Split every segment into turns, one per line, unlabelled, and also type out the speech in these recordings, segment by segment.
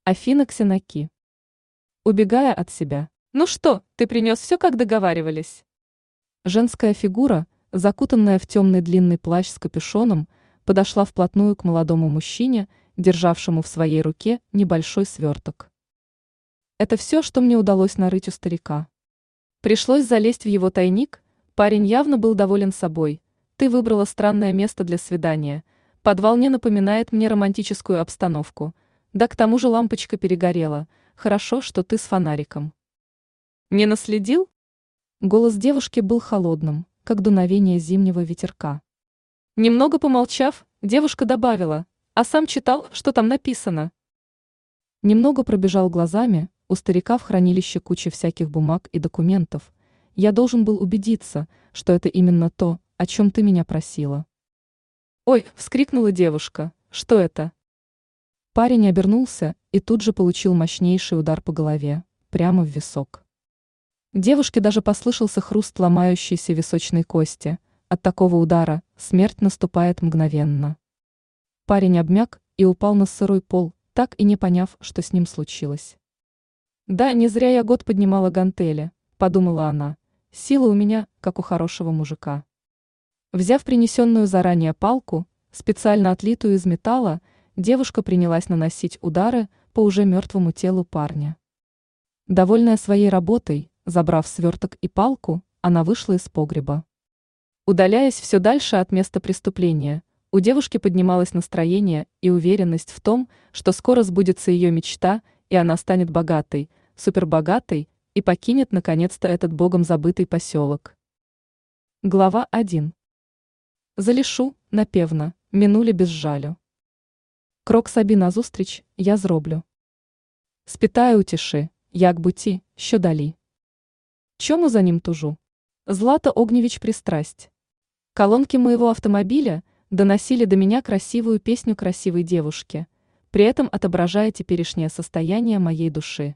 Афина Ксеноки. Убегая от себя. «Ну что, ты принес все, как договаривались?» Женская фигура, закутанная в темный длинный плащ с капюшоном, подошла вплотную к молодому мужчине, державшему в своей руке небольшой сверток. Это все, что мне удалось нарыть у старика. Пришлось залезть в его тайник, парень явно был доволен собой. Ты выбрала странное место для свидания. Подвал не напоминает мне романтическую обстановку. Да к тому же лампочка перегорела. Хорошо, что ты с фонариком. Не наследил? Голос девушки был холодным, как дуновение зимнего ветерка. Немного помолчав, девушка добавила, а сам читал, что там написано. Немного пробежал глазами, у старика в хранилище куча всяких бумаг и документов. Я должен был убедиться, что это именно то, о чем ты меня просила. «Ой!» – вскрикнула девушка. «Что это?» Парень обернулся и тут же получил мощнейший удар по голове, прямо в висок. Девушке даже послышался хруст ломающейся височной кости. От такого удара смерть наступает мгновенно. Парень обмяк и упал на сырой пол, так и не поняв, что с ним случилось. «Да, не зря я год поднимала гантели», – подумала она. «Сила у меня, как у хорошего мужика». Взяв принесенную заранее палку, специально отлитую из металла, девушка принялась наносить удары по уже мертвому телу парня. Довольная своей работой, забрав сверток и палку, она вышла из погреба. Удаляясь все дальше от места преступления, у девушки поднималось настроение и уверенность в том, что скоро сбудется ее мечта, и она станет богатой, супербогатой и покинет наконец-то этот богом забытый поселок. Глава 1. Залишу, напевно, минулі без жалю. Крок собі назустріч я зроблю. Спитаю у тиші, як би ті, що далі. Чому за ним тужу? Злата Огневич пристрасть. Колонки моего автомобиля доносили до меня красивую песню красивой девушки, при этом отображая теперешнее состояние моей души.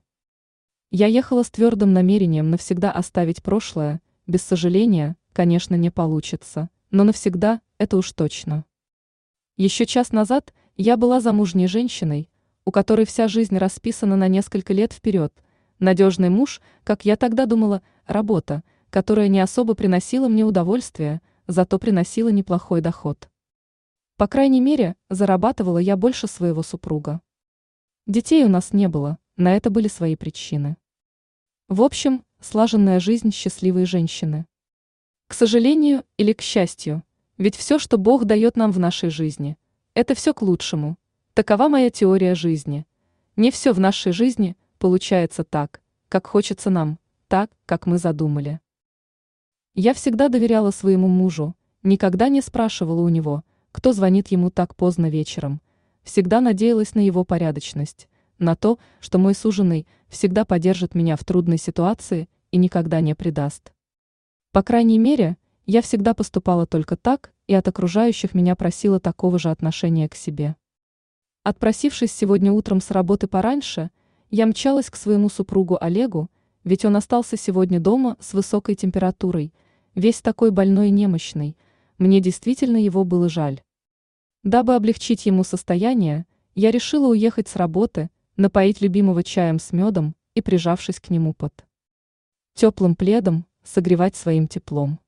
Я ехала с твердым намерением навсегда оставить прошлое, без сожаления, конечно, не получится, но навсегда это уж точно. Еще час назад я была замужней женщиной, у которой вся жизнь расписана на несколько лет вперед, надежный муж, как я тогда думала, работа, которая не особо приносила мне удовольствие, зато приносила неплохой доход. По крайней мере, зарабатывала я больше своего супруга. Детей у нас не было, на это были свои причины. В общем, слаженная жизнь счастливой женщины. К сожалению или к счастью, ведь все, что Бог дает нам в нашей жизни, это все к лучшему. Такова моя теория жизни. Не все в нашей жизни получается так, как хочется нам, так, как мы задумали. Я всегда доверяла своему мужу, никогда не спрашивала у него, кто звонит ему так поздно вечером, всегда надеялась на его порядочность, на то, что мой суженый всегда поддержит меня в трудной ситуации и никогда не предаст. По крайней мере, я всегда поступала только так и от окружающих меня просила такого же отношения к себе. Отпросившись сегодня утром с работы пораньше, я мчалась к своему супругу Олегу, ведь он остался сегодня дома с высокой температурой, весь такой больной и немощный, мне действительно его было жаль. Дабы облегчить ему состояние, я решила уехать с работы, напоить любимого чаем с медом и, прижавшись к нему под теплым пледом, согревать своим теплом.